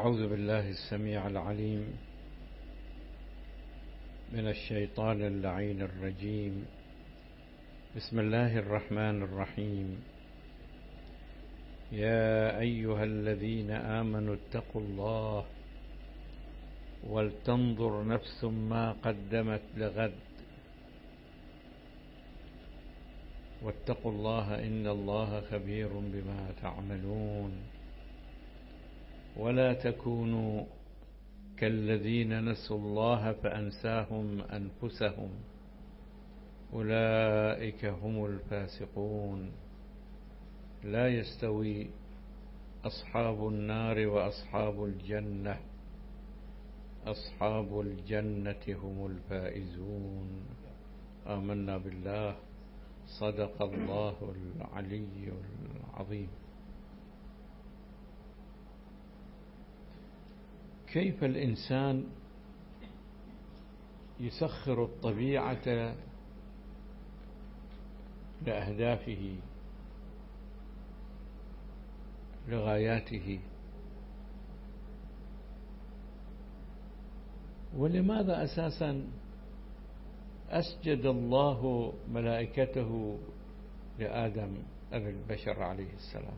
أعوذ بالله السميع العليم من الشيطان اللعين الرجيم. بسم الله الرحمن الرحيم. يا أيها الذين آمنوا اتقوا الله ولتنظر نفس ما قدمت لغد واتقوا الله إن الله خبير بما تعملون. ولا تكونوا كالذين نسوا الله فأنساهم أنفسهم أولئك هم الفاسقون. لا يستوي أصحاب النار وأصحاب الجنة، أصحاب الجنة هم الفائزون. آمنا بالله، صدق الله العلي العظيم. كيف الإنسان يسخر الطبيعة لأهدافه لغاياته؟ ولماذا أساسا أسجد الله ملائكته لآدم أبي البشر عليه السلام؟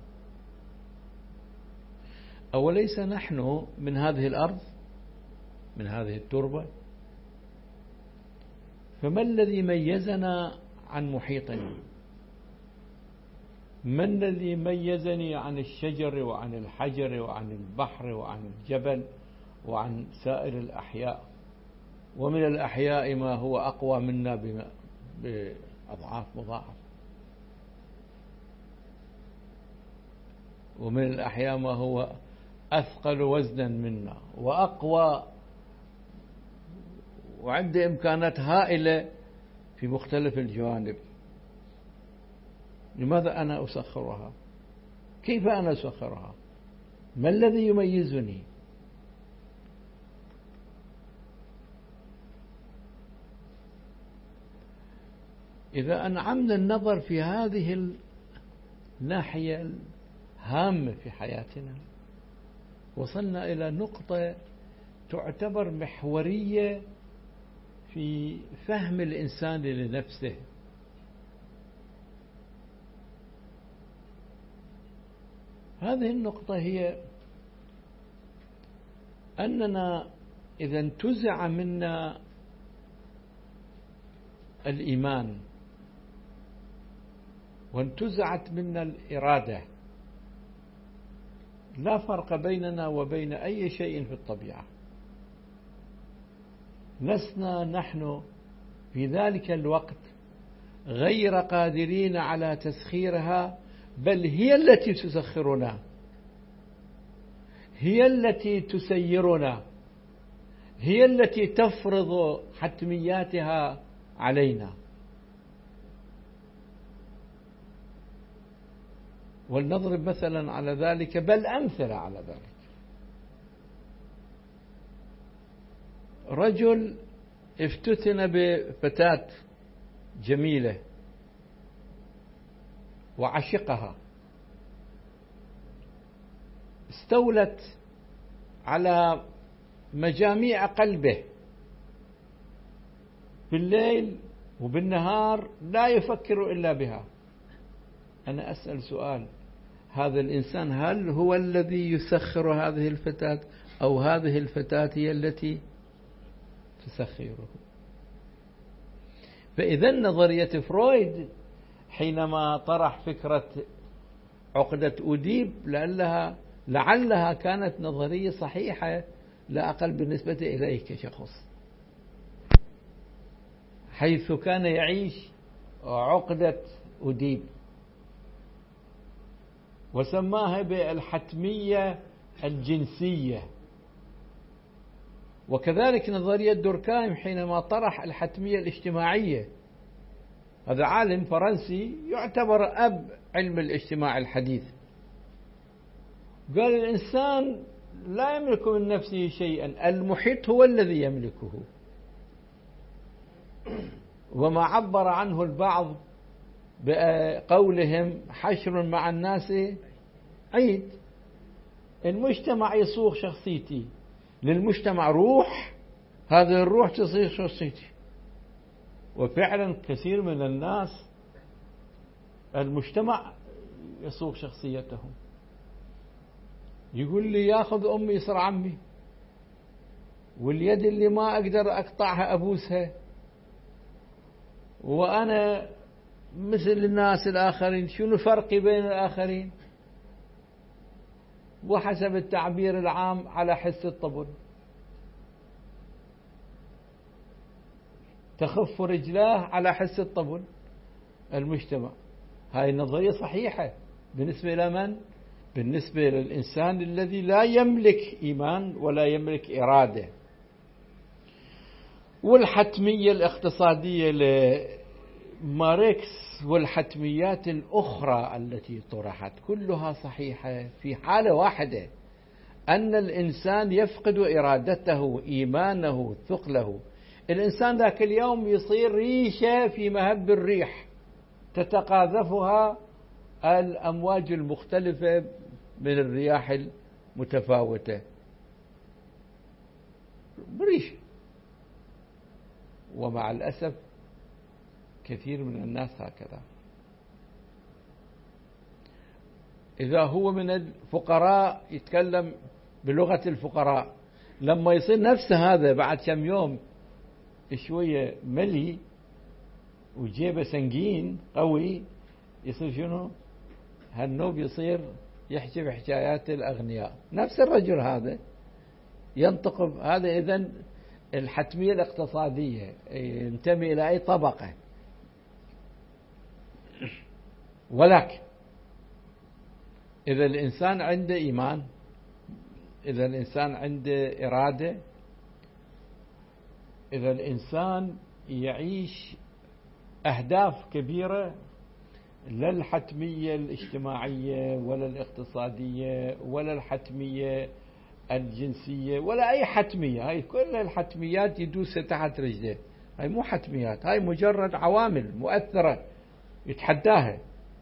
أوليس نحن من هذه الأرض، من هذه التربة؟ فما الذي ميزنا عن محيطنا؟ ما الذي ميزني عن الشجر وعن الحجر وعن البحر وعن الجبل وعن سائر الأحياء؟ ومن الأحياء ما هو أقوى منا بأضعاف مضاعفة، ومن الأحياء ما هو أثقل وزنا منا وأقوى وعنده إمكانات هائلة في مختلف الجوانب. لماذا أنا أسخرها؟ كيف أنا أسخرها؟ ما الذي يميزني؟ إذا أنعمنا النظر في هذه الناحية الهامة في حياتنا، وصلنا إلى نقطة تعتبر محورية في فهم الإنسان لنفسه. هذه النقطة هي أننا إذا انتزع منا الإيمان وانتزعت منا الإرادة، لا فرق بيننا وبين أي شيء في الطبيعة. لسنا نحن في ذلك الوقت غير قادرين على تسخيرها، بل هي التي تسخرنا، هي التي تسيرنا، هي التي تفرض حتمياتها علينا. ولنضرب مثلا على ذلك، بل أمثلة على ذلك. رجل افتتن بفتاة جميلة وعشقها، استولت على مجاميع قلبه، بالليل وبالنهار لا يفكر إلا بها. أنا أسأل سؤال: هذا الإنسان هل هو الذي يسخر هذه الفتاة، أو هذه الفتاة هي التي تسخره؟ فإذا نظرية فرويد حينما طرح فكرة عقدة أوديب لعلها كانت نظرية صحيحة، لا أقل بالنسبة إليه كشخص، حيث كان يعيش عقدة أوديب وسماها بالحتمية الجنسية. وكذلك نظرية دوركايم حينما طرح الحتمية الاجتماعية. هذا عالم فرنسي يعتبر أب علم الاجتماع الحديث. قال الإنسان لا يملك من نفسه شيئا، المحيط هو الذي يملكه. وما عبر عنه البعض بقولهم حشر مع الناس عيد. المجتمع يصوغ شخصيتي، للمجتمع روح، هذه الروح تصيغ شخصيتي. وفعلا كثير من الناس المجتمع يصوغ شخصيتهم. يقول لي ياخذ أمي يصير عمي، واليد اللي ما أقدر أقطعها أبوسها، وأنا مثل الناس الآخرين. شنو فرقي بين الآخرين؟ وحسب التعبير العام على حس الطبل، تخف رجلاه على حس الطبل المجتمع. هاي النظرية صحيحة بالنسبة إلى من؟ بالنسبة للإنسان الذي لا يملك إيمان ولا يملك إرادة. والحتمية الاقتصادية لماركس والحتميات الأخرى التي طرحت كلها صحيحة في حالة واحدة، أن الإنسان يفقد إرادته، إيمانه، ثقله. الإنسان ذاك اليوم يصير ريشة في مهب الريح تتقاذفها الأمواج المختلفة من الرياح المتفاوتة، بريشة. ومع الأسف كثير من الناس هكذا. إذا هو من الفقراء يتكلم بلغة الفقراء، لما يصير نفس هذا بعد كم يوم شوية ملي وجيبه سنجين قوي، يصير شنو؟ هالنوب يصير يحكي بحكايات الأغنياء. نفس الرجل هذا ينطق هذا. إذن الحتمية الاقتصادية ينتمي إلى أي طبقة. ولكن إذا الإنسان عنده إيمان، إذا الإنسان عنده إرادة، إذا الإنسان يعيش أهداف كبيرة، لا الحتمية الاجتماعية ولا الاقتصادية ولا الحتمية الجنسية ولا أي حتمية. هاي كل الحتميات يدوسها تحت رجله. هاي مو حتميات، هاي مجرد عوامل مؤثرة يتحداها.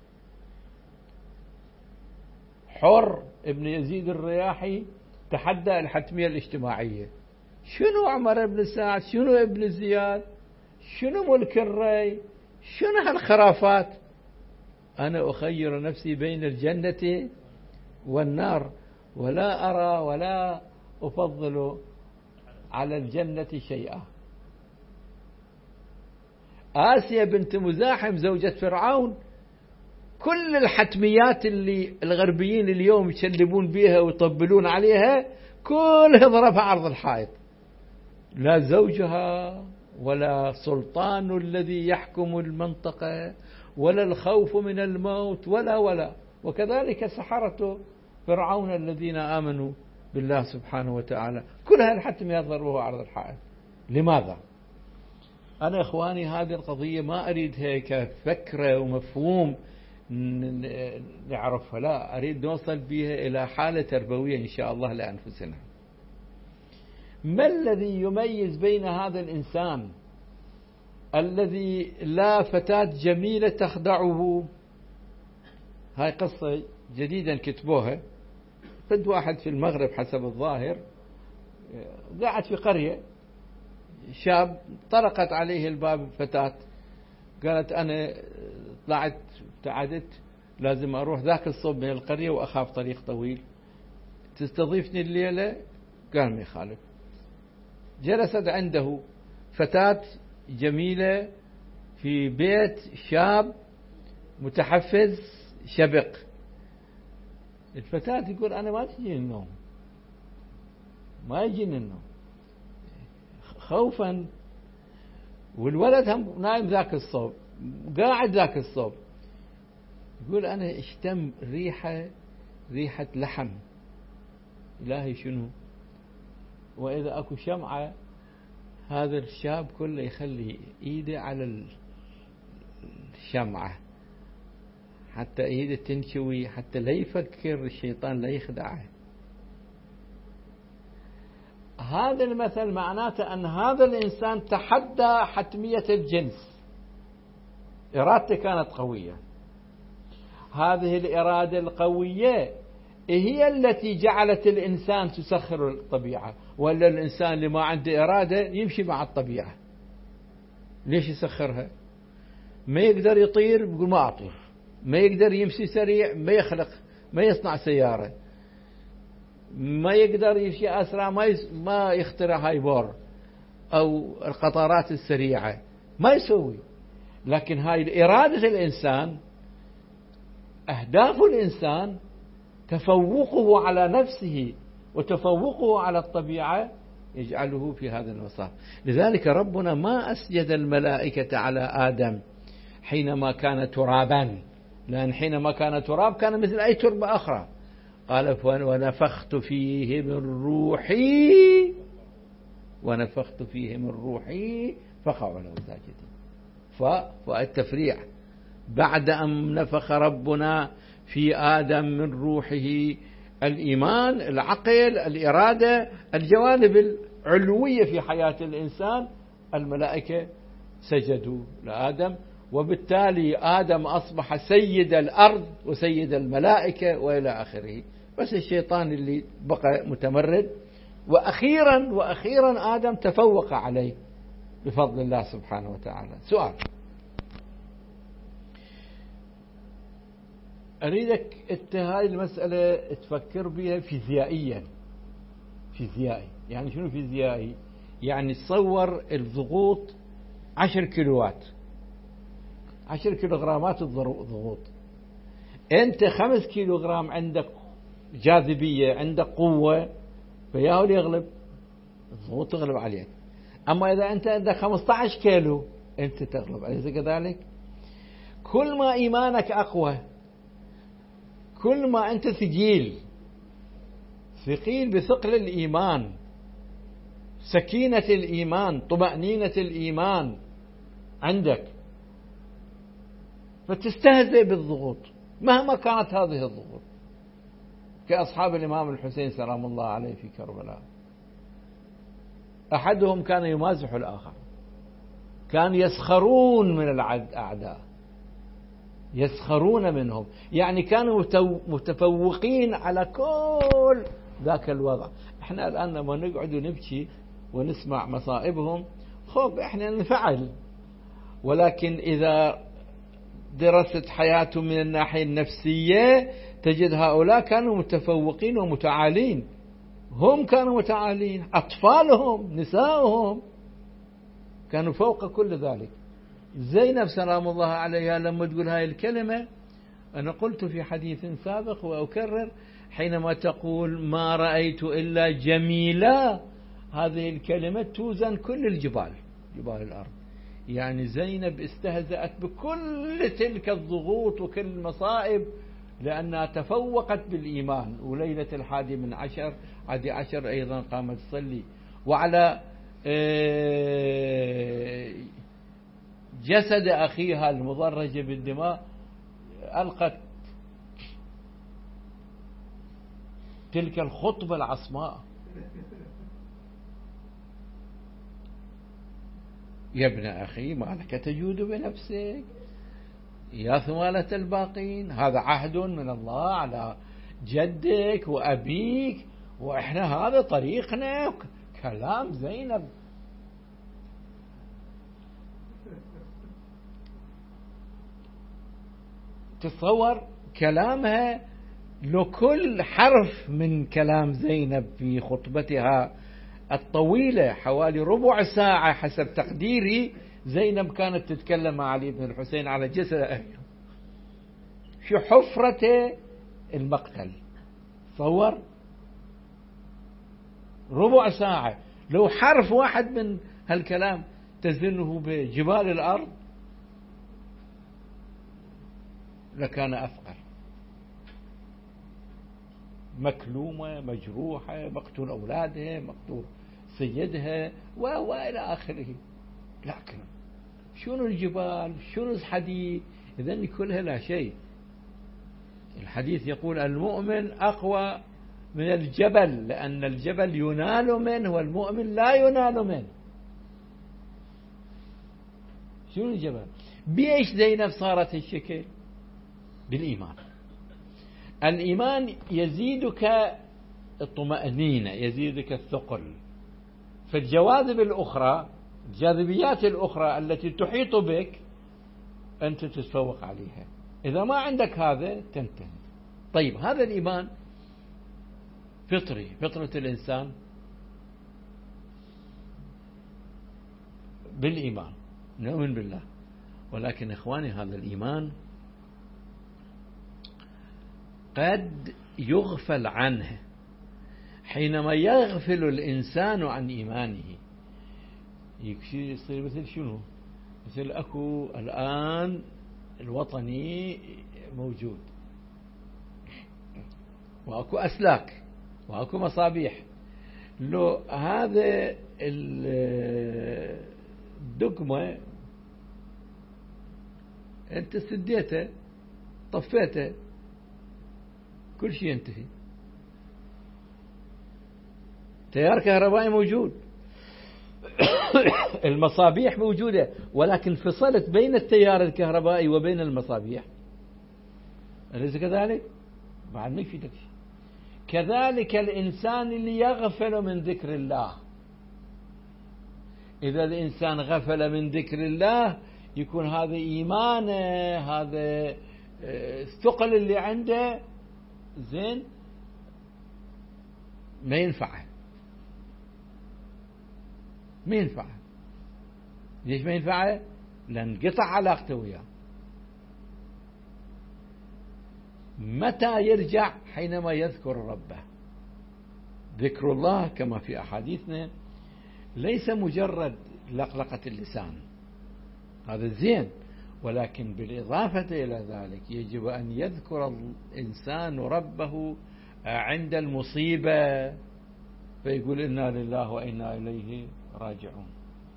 حر ابن يزيد الرياحي تحدى الحتمية الاجتماعية. شنو عمر بن سعد؟ شنو ابن زياد؟ شنو ملك الري؟ شنو هالخرافات؟ أنا أخير نفسي بين الجنة والنار، ولا أرى ولا أفضل على الجنة شيئا. آسيا بنت مزاحم زوجة فرعون، كل الحتميات اللي الغربيين اليوم يشلبون بها ويطبلون عليها كلها ضربها عرض الحائط. لا زوجها ولا سلطان الذي يحكم المنطقة ولا الخوف من الموت ولا. وكذلك سحرة فرعون الذين آمنوا بالله سبحانه وتعالى، كل هالحتميات ضربوها عرض الحائط. لماذا؟ أنا إخواني هذه القضية ما أريدها كفكرة ومفهوم نعرفها، لا، أريد نوصل بها إلى حالة تربوية إن شاء الله لأنفسنا. ما الذي يميز بين هذا الإنسان الذي لا فتاة جميلة تخدعه؟ هاي قصة جديدا كتبوها. فد واحد في المغرب حسب الظاهر قاعد في قرية، شاب طرقت عليه الباب فتاة، قالت أنا طلعت ابتعدت، لازم أروح ذاك الصوب من القرية وأخاف طريق طويل، تستضيفني الليلة؟ قال ما يخالف. جلست عنده فتاة جميلة في بيت شاب متحفز شبق. الفتاة يقول أنا ما تجيني النوم، ما يجيني النوم خوفا، والولد هم نايم ذاك الصوب، قاعد ذاك الصوب. يقول أنا اشتم ريحة لحم. إلهي شنو؟ وإذا أكو شمعة، هذا الشاب كله يخلي إيده على الشمعة حتى إيده تنشوي، حتى لا يفكر الشيطان لا يخدعه. هذا المثل معناته أن هذا الإنسان تحدى حتمية الجنس، إرادته كانت قوية. هذه الإرادة القوية هي التي جعلت الإنسان تسخر الطبيعة، ولا الإنسان اللي ما عنده إرادة يمشي مع الطبيعة؟ ليش يسخرها؟ ما يقدر يطير يقول ما أطير، ما يقدر يمشي سريع ما يخلق، ما يصنع سيارة، ما يقدر يمشي أسرع ما يخترع هايبور أو القطارات السريعة، ما يسوي. لكن هاي إرادة الإنسان، أهداف الإنسان، تفوقه على نفسه وتفوقه على الطبيعة يجعله في هذا المسار. لذلك ربنا ما أسجد الملائكة على آدم حينما كان ترابا، لأن حينما كان تراب كان مثل أي تربة أخرى. قال ونفخت فيه من روحي فقعوا له ساجدين. فالتفريع بعد أن نفخ ربنا في آدم من روحه الإيمان، العقل، الإرادة، الجوانب العلوية في حياة الإنسان، الملائكة سجدوا لآدم، وبالتالي آدم أصبح سيد الأرض وسيد الملائكة وإلى آخره. بس الشيطان اللي بقى متمرد، وأخيرا آدم تفوق عليه بفضل الله سبحانه وتعالى. سؤال أريدك هاي المسألة تفكر بها فيزيائيا. يعني شنو فيزيائي؟ يعني تصور الضغوط 10 كيلوات، 10 كيلوغرامات الضغوط. أنت 5 كيلوغرام عندك جاذبية، عندك قوة، فياهو يغلب الضغوط، تغلب عليك. أما إذا أنت عندك 15 كيلو أنت تغلب، أليس كذلك؟ كل ما إيمانك أقوى، كل ما أنت ثقيل بثقل الإيمان، سكينة الإيمان، طمأنينة الإيمان عندك، فتستهزئ بالضغوط مهما كانت هذه الضغوط، كأصحاب الإمام الحسين سلام الله عليه في كربلاء. أحدهم كان يمازح الآخر، كان يسخرون من الأعداء، يسخرون منهم، يعني كانوا متفوقين على كل ذاك الوضع. احنا الآن لما نقعد ونبكي ونسمع مصائبهم، خب احنا نفعل، ولكن إذا درست حياتهم من الناحية النفسية تجد هؤلاء كانوا متفوقين ومتعالين. هم كانوا متعالين، أطفالهم، نساؤهم كانوا فوق كل ذلك. زينب سلام الله عليها لما تقول هاي الكلمة، أنا قلت في حديث سابق وأكرر، حينما تقول ما رأيت إلا جميلة، هذه الكلمة توزن كل الجبال، جبال الأرض. يعني زينب استهزأت بكل تلك الضغوط وكل المصائب لأنها تفوقت بالإيمان. وليلة 11 أيضا قامت تصلي، وعلى جسد أخيها المضرج بالدماء ألقت تلك الخطبة العصماء: يا ابن أخي ما لك تجود بنفسك يا ثمالة الباقين، هذا عهد من الله على جدك وأبيك، وإحنا هذا طريقنا. كلام زينب تصور كلامها، لو كل حرف من كلام زينب في خطبتها الطويلة حوالي ربع ساعة حسب تقديري، زينب كانت تتكلم مع علي بن الحسين على جسد أهله في حفرة المقتل. تصور ربع ساعة، لو حرف واحد من هالكلام تزنه بجبال الأرض لكان أثقل. مكلومة، مجروحة، مقتول أولادها، مقتول سيدها وإلى آخره. لكن شنو الجبال، شنو الحديد؟ إذن كلها لا شيء. الحديث يقول المؤمن أقوى من الجبل، لأن الجبل ينال منه والمؤمن لا ينال منه. شنو الجبل؟ بإيش زينب صارت الشكل؟ بالإيمان. الإيمان يزيدك الطمأنينة، يزيدك الثقل. فالجواذب الأخرى، الجاذبيات الأخرى التي تحيط بك أنت تتفوق عليها. إذا ما عندك هذا تنتهي. طيب هذا الإيمان فطري، فطرة الإنسان بالإيمان، نؤمن بالله. ولكن إخواني هذا الإيمان قد يغفل عنه. حينما يغفل الإنسان عن إيمانه يصير مثل شنو؟ مثل أكو الآن الوطني موجود، وأكو أسلاك، وأكو مصابيح. لو هذا الدقمة أنت سديته طفيته كل شيء ينتهي. تيار كهربائي موجود، المصابيح موجودة، ولكن فصلت بين التيار الكهربائي وبين المصابيح، أليس كذلك؟ بعد ما يفيدك شيء. كذلك الإنسان اللي يغفل من ذكر الله، إذا الإنسان غفل من ذكر الله يكون هذا إيمانه، هذا الثقل اللي عنده زين ما ينفعه. ما ينفعه. ليش ما ينفعه؟ لأن قطع علاقته وياه. متى يرجع؟ حينما يذكر ربه. ذكر الله كما في أحاديثنا ليس مجرد لقلقة اللسان، هذا زين، ولكن بالإضافة إلى ذلك يجب أن يذكر الإنسان ربه عند المصيبة، فيقول إنا لله وإنا إليه راجعون.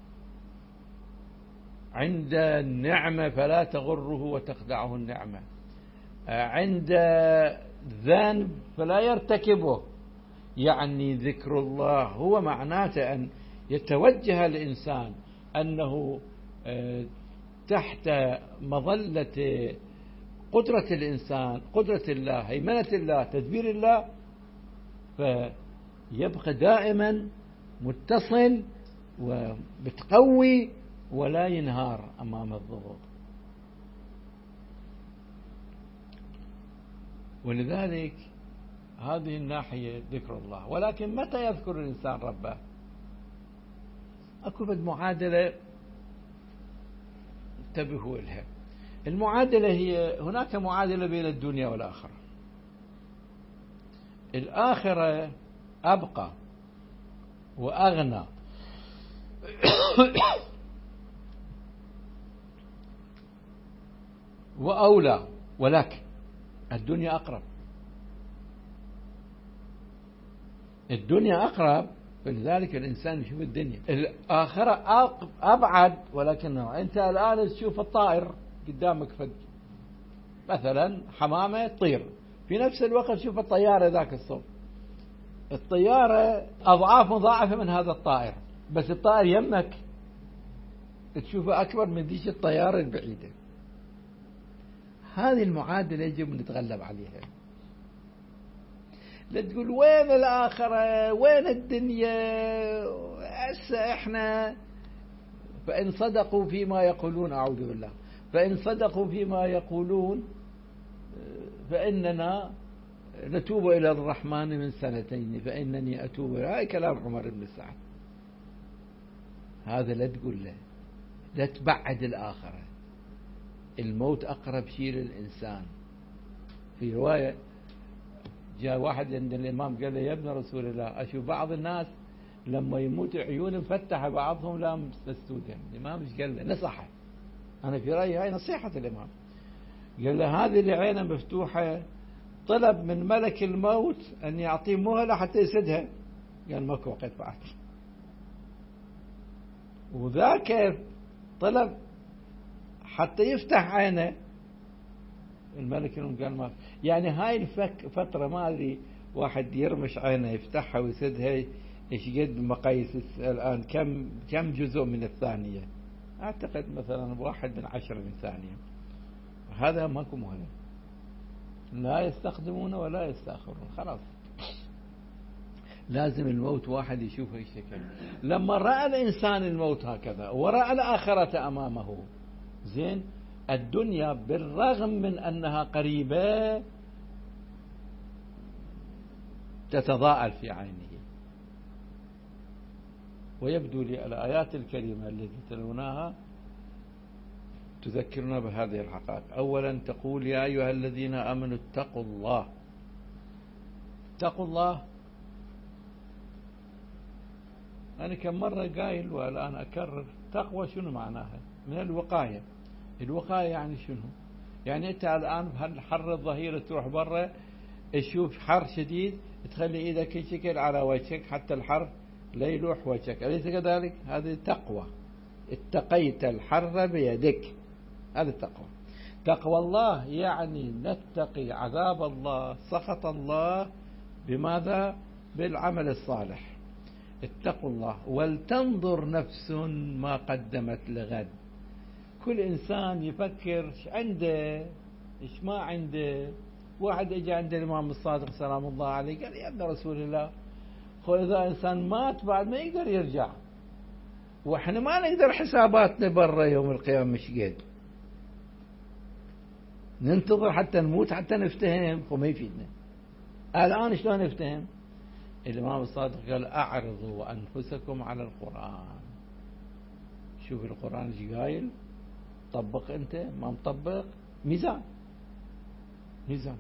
عند النعمة فلا تغره وتخدعه النعمة. عند ذنب فلا يرتكبه. يعني ذكر الله هو معناته أن يتوجه الإنسان أنه تحت مظلة قدرة الإنسان، قدرة الله، هيمنة الله، تدبير الله، فيبقى دائما متصل وبتقوي ولا ينهار أمام الضغوط. ولذلك هذه الناحية ذكر الله. ولكن متى يذكر الإنسان ربه؟ أكو بد معادلة انتبهوا لها. المعادلة هي هناك معادلة بين الدنيا والآخرة. الآخرة أبقى وأغنى وأولى، ولكن الدنيا أقرب. الدنيا أقرب، فلذلك الإنسان يشوف الدنيا. الآخرة أبعد، ولكنه أنت الآن تشوف الطائر قدامك مثلا حمامة تطير، في نفس الوقت تشوف الطيارة ذاك الصوب. الطيارة أضعاف مضاعفة من هذا الطائر، بس الطائر يمك تشوفه أكبر من ذيك الطيارة البعيدة. هذه المعادلة يجب أن نتغلب عليها. لا تقول وين الآخرة، وين الدنيا، هسه إحنا. فإن صدقوا فيما يقولون، أعوذ بالله، فإن صدقوا فيما يقولون فإننا نتوب إلى الرحمن من سنتين فإنني أتوب. هاي كلام عمر بن سعد. هذا لا تقول له، لا تبعد الآخرة. الموت أقرب شيء للإنسان. في رواية جاء واحد عند الإمام قال له يا ابن رسول الله، أشوف بعض الناس لما يموت عيون مفتحة، بعضهم لا مسدودة. الإمام ايش قال له؟ نصحه. أنا في رأيي هاي نصيحة الإمام. قال له هذه اللي عينها مفتوحة طلب من ملك الموت أن يعطيه مهلة حتى يسدها. قال ماكو وقت بعد. وذاك طلب حتى يفتح عينه، الملك قال ما. يعني هاي فترة ما أدري واحد يرمش عينه يفتحها ويسدها إيش قد مقاييس الآن، كم جزء من الثانية؟ أعتقد مثلا 1/10 من ثانية. هذا ماكو مهلة. لا يستخدمون ولا يستأخرون، خلاص لازم الموت واحد يشوف هيك شكل. لما رأى الإنسان الموت هكذا ورأى الآخرة أمامه، زين الدنيا بالرغم من أنها قريبة تتضاءل في عينه. ويبدو لي الآيات الكريمة التي تلوناها تذكرنا بهذه الحقائق. أولا تقول يا أيها الذين آمنوا اتقوا الله. اتقوا الله، أنا كم مرة قايل والآن أكرر، تقوى شنو معناها؟ من الوقاية. الوقاية يعني شنو؟ يعني أنت الآن بهالحر الظهيرة تروح برا تشوف حر شديد تخلي إيدك يشكل على وجهك حتى الحر لا يلوح وجهك، أليس كذلك؟ هذه تقوى، اتقيت الحر بيدك، هذا التقوى. تقوى الله يعني نتقي عذاب الله، سخط الله، بماذا؟ بالعمل الصالح. اتقوا الله ولتنظر نفس ما قدمت لغد. كل إنسان يفكر ايش عنده ايش ما عنده. واحد اجى عند الإمام الصادق سلام الله عليه قال يا ابن رسول الله إذا إنسان مات بعد ما يقدر يرجع، وإحنا ما نقدر حساباتنا برا يوم القيامة مش قد ننتظر حتى نموت حتى نفتهم، وما يفيدنا. الآن شلون نفتهم؟ الإمام الصادق قال أعرضوا أنفسكم على القرآن. شوف القرآن ايش قايل، طبق أنت، ما مطبق ميزان. ميزان.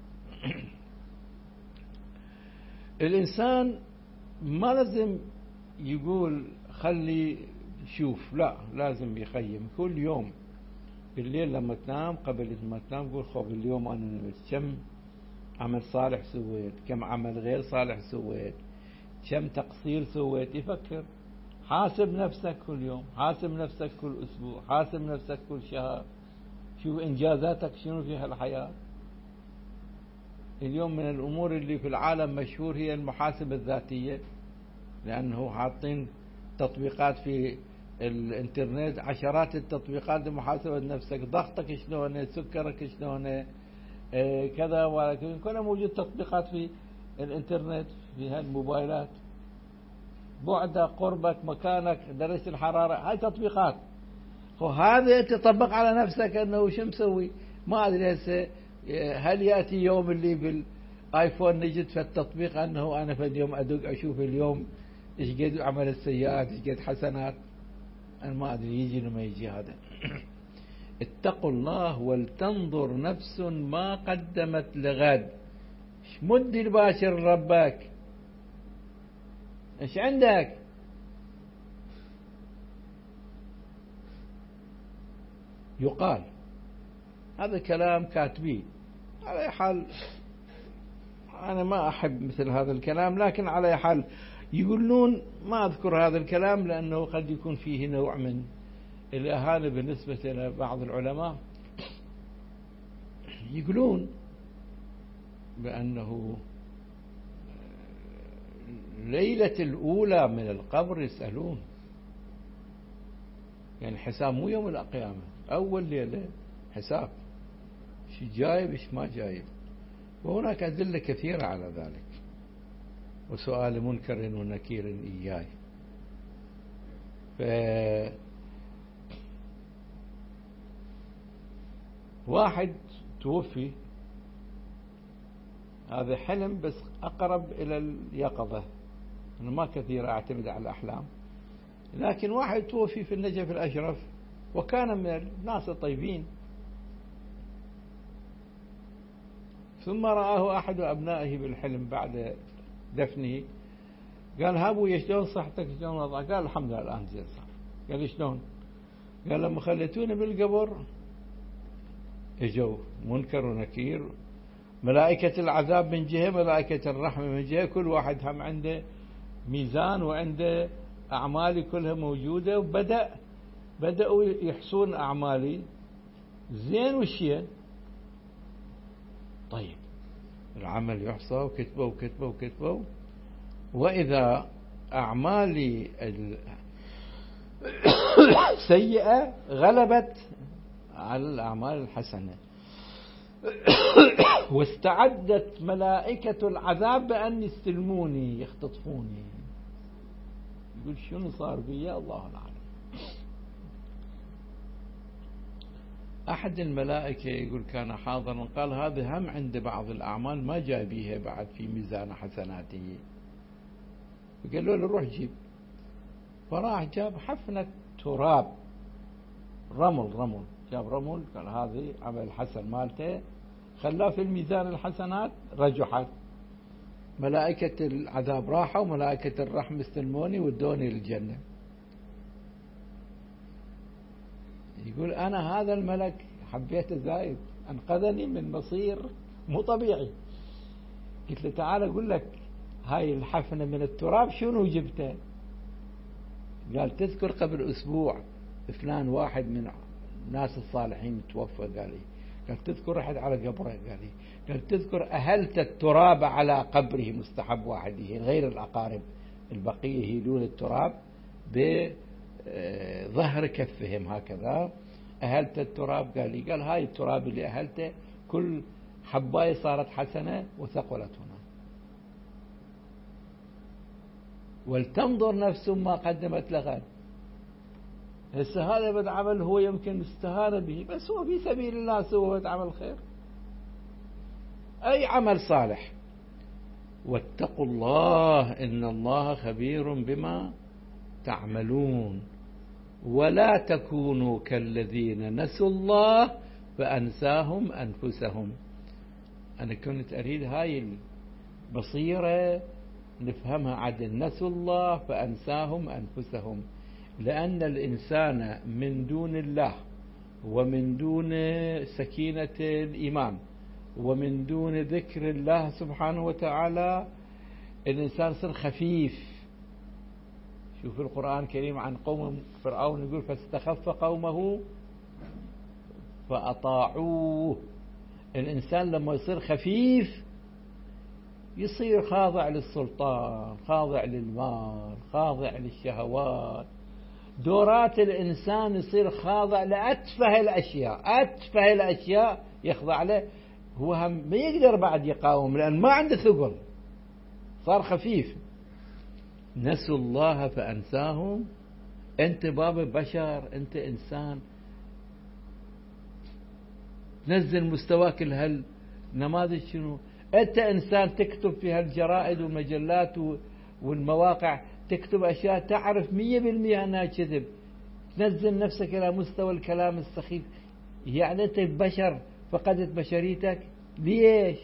الإنسان ما لازم يقول خلي شوف، لا لازم يخيم كل يوم بالليل لما تنام، قبل ما تنام قول خب اليوم أنا نمت كم عمل صالح سويت، كم عمل غير صالح سويت، كم تقصير سويت. يفكر، حاسب نفسك كل يوم، حاسب نفسك كل أسبوع، حاسب نفسك كل شهر، شوف إنجازاتك شنو في هالحياة. اليوم من الأمور اللي في العالم مشهور هي المحاسبة الذاتية، لأنه حاطين تطبيقات في الانترنت، عشرات التطبيقات لمحاسبة نفسك، ضغطك شلون، سكرك شلون، كذا، ولكن كله موجود تطبيقات في الانترنت في هالموبايلات. بعدك، قربك، مكانك، درجة الحرارة، هاي تطبيقات. وهذا تطبق على نفسك أنه شو مسوي. ما أدري هسه هل يأتي يوم اللي بالآيفون نجد في التطبيق أنه أنا في اليوم أدق أشوف اليوم إيش قد عمل السيئات إيش قد حسنات. أنا ما أدري يجي لما يجي هذا. اتقوا الله ولتنظر نفس ما قدمت لغد. مد الباشر ربك، ايش عندك؟ يقال هذا كلام كاتبين، على حال أنا ما أحب مثل هذا الكلام، لكن على حال يقولون، ما أذكر هذا الكلام لأنه قد يكون فيه نوع من الإهانة بالنسبة إلى بعض العلماء. يقولون بأنه ليلة الأولى من القبر يسألون، يعني حساب مو يوم القيامة، أول ليلة حساب، شو جايب ايش ما جايب. وهناك أدلة كثيرة على ذلك. وسؤال منكر ونكير إياي. واحد توفي، هذا حلم بس أقرب إلى اليقظة، أنا ما كثير أعتمد على الأحلام، لكن واحد توفي في النجف الأشرف وكان من الناس الطيبين، ثم رآه أحد أبنائه بالحلم بعد دفنه، قال هابو شلون صحتك شلون وضعك؟ قال الحمد لله الآن زين صار. قال شلون؟ قال لما خليتوني بالقبر اجوا منكر ونكير، ملائكة العذاب من جهة، ملائكة الرحمة من جهة، كل واحد هم عنده ميزان وعنده أعمالي كلها موجودة، بدأوا يحصون أعمالي زين وشين. طيب العمل يحصى وكتبوا وإذا أعمالي السيئة غلبت على الأعمال الحسنة. واستعدت ملائكة العذاب بأن يستلموني يختطفوني. يقول شنو صار بي؟ الله أعلم. أحد الملائكة يقول كان حاضرا قال هذا هم عند بعض الأعمال ما جايبيها بعد في ميزان حسناته، فقالوا له روح جيب. فراح جاب حفنة تراب، رمل، جاب رمل، قال هذه عمل حسن مالته، خلاه في الميزان الحسنات، رجحت. ملائكة العذاب راحوا وملائكة الرحمة استلموني ودوني للجنة. يقول أنا هذا الملك حبيته زايد، أنقذني من مصير مو طبيعي. قلت له تعال أقول لك هاي الحفنة من التراب شنو جبته؟ قال تذكر قبل أسبوع فلان واحد من الناس الصالحين توفى، قال لي. قال تذكر رحت على قبره، قال لي. قال تذكر أهلت التراب على قبره، مستحب واحد غير الأقارب البقية يهيلون التراب بظهر كفهم هكذا. أهلت التراب، قال لي. قال هاي التراب اللي أهلته كل حباية صارت حسنة وثقلت هنا، ولتنظر نفس ما قدمت لغد. هسه هذا بد عمل هو يمكن استهان به، بس هو في سبيل الله سوى بد عمل خير، أي عمل صالح. واتقوا الله إن الله خبير بما تعملون ولا تكونوا كالذين نسوا الله فأنساهم أنفسهم. أنا كنت أريد هاي البصيرة نفهمها عدل، نسوا الله فأنساهم أنفسهم، لأن الإنسان من دون الله ومن دون سكينة الإيمان ومن دون ذكر الله سبحانه وتعالى الإنسان صار خفيف. شوف القرآن الكريم عن قوم فرعون يقول فاستخف قومه فأطاعوه. الإنسان لما يصير خفيف يصير خاضع للسلطان، خاضع للمال، خاضع للشهوات. دورات الإنسان يصير خاضع لأتفه الأشياء، أتفه الأشياء يخضع له. هو هم ما يقدر بعد يقاوم لأن ما عنده ثقل، صار خفيف. نسوا الله فأنساهم. أنت باب بشر، أنت إنسان، تنزل مستواك لهالنماذج. شنو أنت إنسان تكتب في هالجرائد والمجلات والمواقع، تكتب أشياء تعرف 100% أنها كذب، تنزل نفسك إلى مستوى الكلام السخيف. يعني أنت بشر فقدت بشريتك ليش؟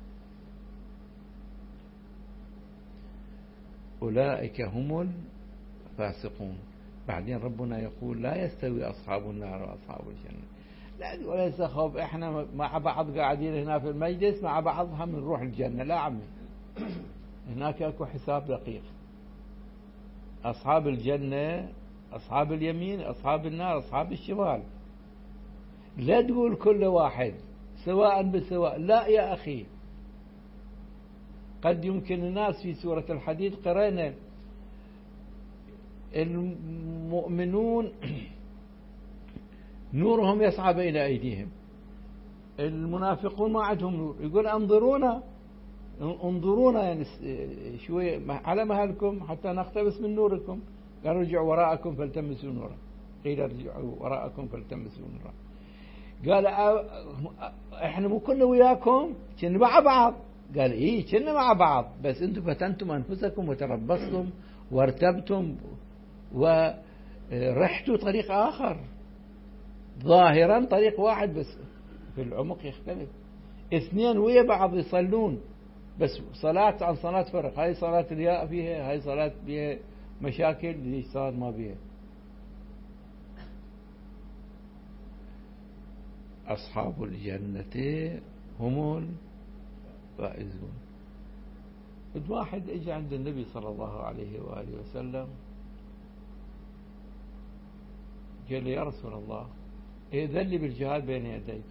أولئك هم الفاسقون. بعدين ربنا يقول لا يستوي أصحاب النار وأصحاب الجنة. لا وليس خوف احنا مع بعض قاعدين هنا في المجلس مع بعض هم نروح الجنة، لا عمي، هناك اكو حساب دقيق. أصحاب الجنة أصحاب اليمين، أصحاب النار أصحاب الشمال. لا تقول كل واحد سواء بسواء، لا يا أخي. قد يمكن الناس في سورة الحديد قرأنا المؤمنون نورهم يسعى بين أيديهم، المنافقون ما عندهم نور. يقول انظرونا يعني شوية على مهلكم حتى نقتبس من نوركم. قالوا ارجعوا وراءكم فالتمسوا نورا، قيل ارجعوا وراءكم فالتمسوا نورا. قال احنا مو كنا وياكم كنا مع بعض. قال ايه كنا مع بعض، بس انتم فتنتم انفسكم وتربصتم وارتبتم ورحتوا طريق اخر. ظاهرا طريق واحد بس في العمق يختلف. اثنين ويا بعض يصلون بس صلاة عن صلاة فرق. هاي صلاة رياء فيها، هاي صلاة بيها مشاكل، ليش صلاة ما بيها. أصحاب الجنة هم الفائزون. واحد اجى عند النبي صلى الله عليه وآله وسلم قال لي يا رسول الله إذن لي بالجهاد بين يديك.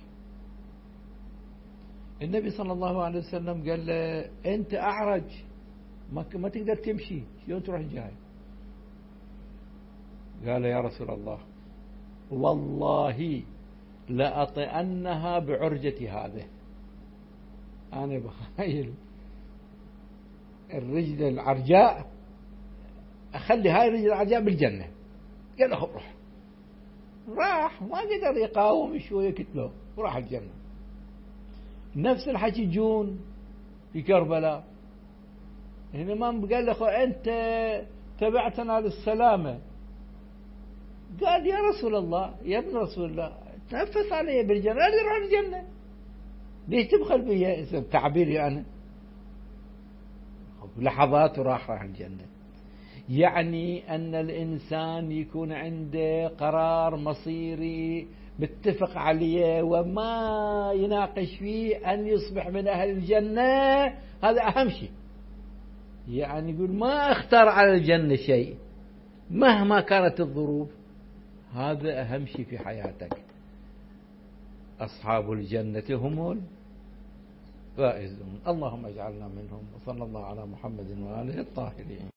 النبي صلى الله عليه وسلم قال له أنت أعرج ما تقدر تمشي، شلون تروح الجهاد؟ قال يا رسول الله والله لأطئنها بعرجة هذه. أنا بخيل الرجل العرجاء، أخلي هاي الرجل العرجاء بالجنة. قال له روح. راح ما قدر يقاوم شوية كتله وراح الجنة. نفس الحكي جون في كربلاء، الإمام قال له أنت تبعتنا للسلامة. قال يا رسول الله، يا ابن رسول الله، تنفس علي بالجنة، لا يروح الجنة، ليش تبخل بي تعبيري أنا؟ لحظات وراح الجنة. يعني أن الإنسان يكون عنده قرار مصيري متفق عليه وما يناقش فيه أن يصبح من أهل الجنة، هذا أهم شيء. يعني يقول ما اختار على الجنة شيء مهما كانت الظروف، هذا أهم شيء في حياتك. أصحاب الجنة هم الفائزون. اللهم اجعلنا منهم، وصلى الله على محمد وآله الطاهرين.